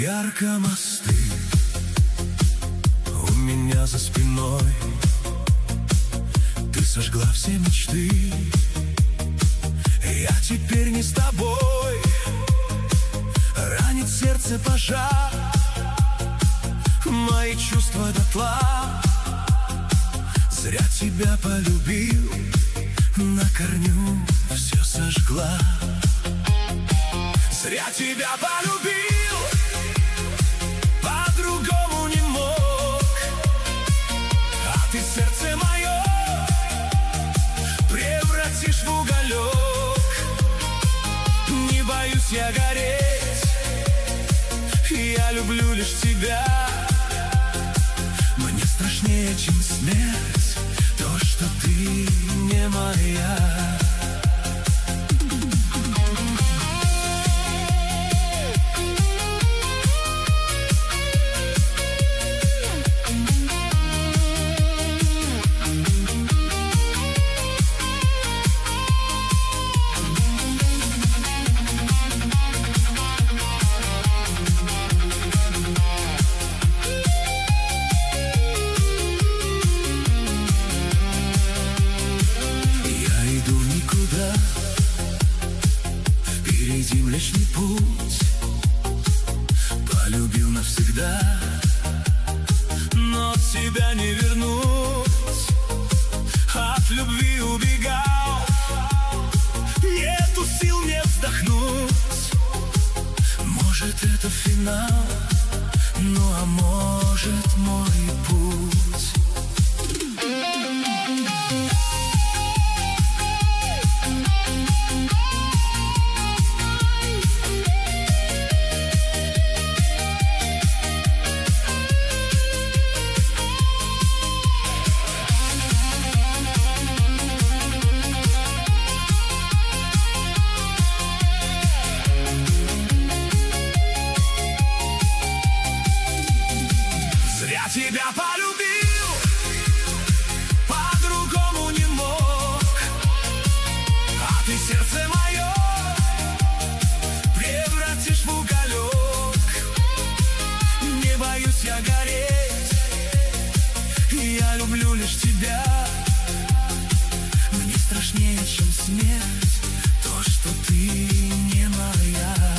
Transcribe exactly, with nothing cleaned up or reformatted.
ярко мосты у меня за спиной. Ты сожгла все мечты, я теперь не с тобой. Ранит сердце пожар, мои чувства дотла. Зря тебя полюбил, на корню все сожгла. Зря тебя полюбил, по-другому не мог. А ты сердце мое превратишь в уголек. Не боюсь я гореть, я люблю лишь тебя. Мне страшнее, чем смерть, то, что ты не моя. Впереди Млечный Путь, полюбил навсегда, но тебя не вернуть. От любви убегал, нету сил мне вздохнуть. Может, это финал, ну а может, мой путь. Тебя полюбил, по-другому не мог. А ты сердце мое превратишь в уголек. Не боюсь я гореть, я люблю лишь тебя. Мне страшнее, чем смерть, то, что ты не моя.